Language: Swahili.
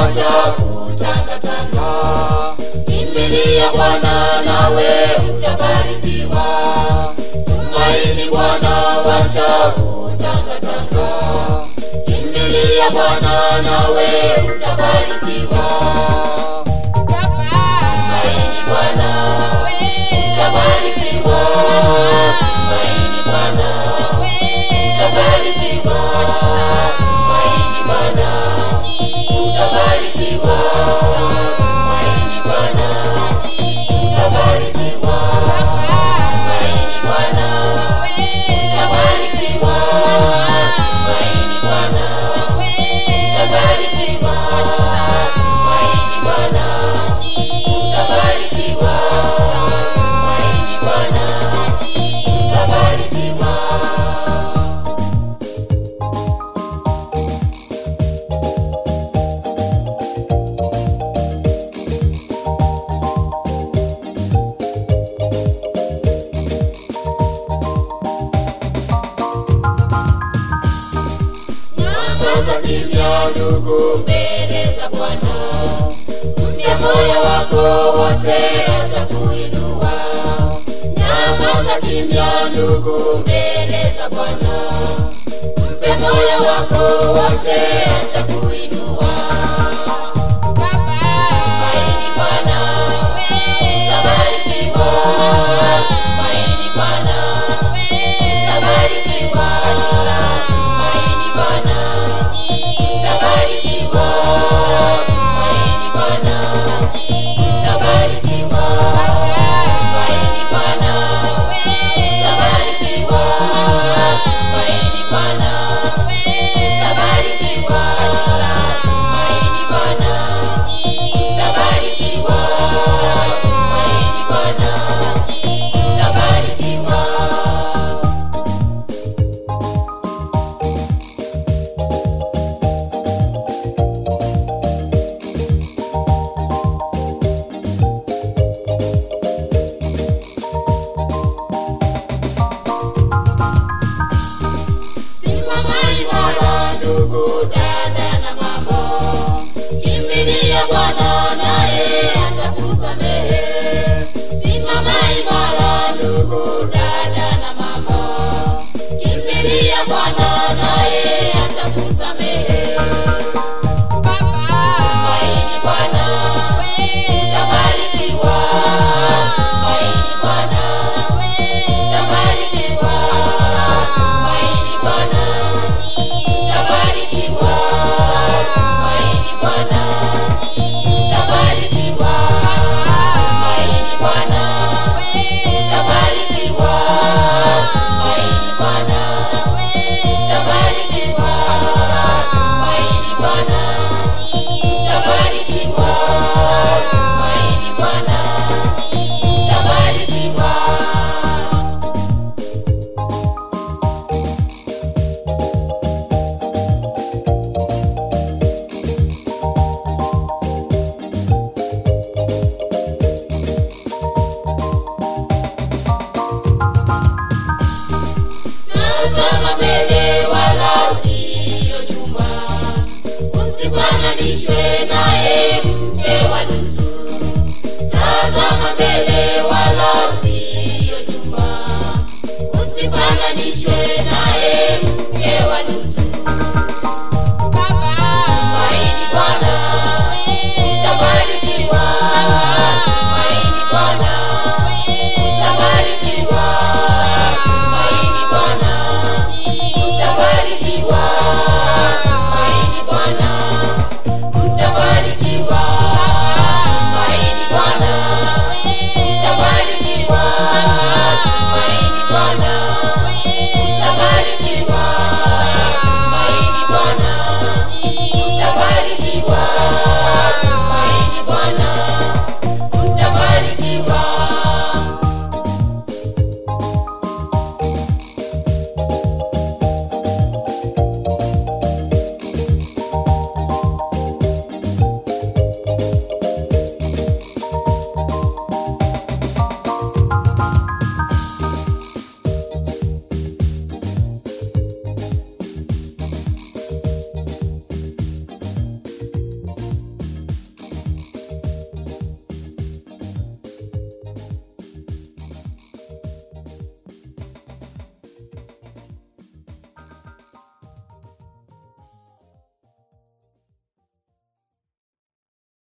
wacha kutangatanga. Kimbilia Bwana nawe utabarikiwa. Tumaini Bwana, wacha kutangatanga. Kimbilia Bwana nawe utabarikiwa. Tumaini Bwana, utabarikiwa. Tumaini Bwana, utabarikiwa. Tumaini Bwana, utabarikiwa. Tumaini Bwana, utabarikiwa. Tumaini Bwana, utabarikiwa. Tumaini Bwana, utabarikiwa. Tumaini Bwana, utabarikiwa. Tumaini Bwana, utabarikiwa. Nyamaza kimya ndugu mbele za Bwana. Mpe moyo wako wote atakuinua. Nyamaza kimya ndugu mbele za Bwana. Mpe moyo wako wote atakuinua. Tumaini Bwana, utabarikiwa. Tumaini Bwana, utabarikiwa. Tumaini Bwana, utabarikiwa. Tumaini Bwana, utabarikiwa. Tumaini Bwana, utabarikiwa. Tumaini Bwana, utabarikiwa. Tumaini Bwana, utabarikiwa. Tumaini Bwana, utabarikiwa. Simama imara ndugu.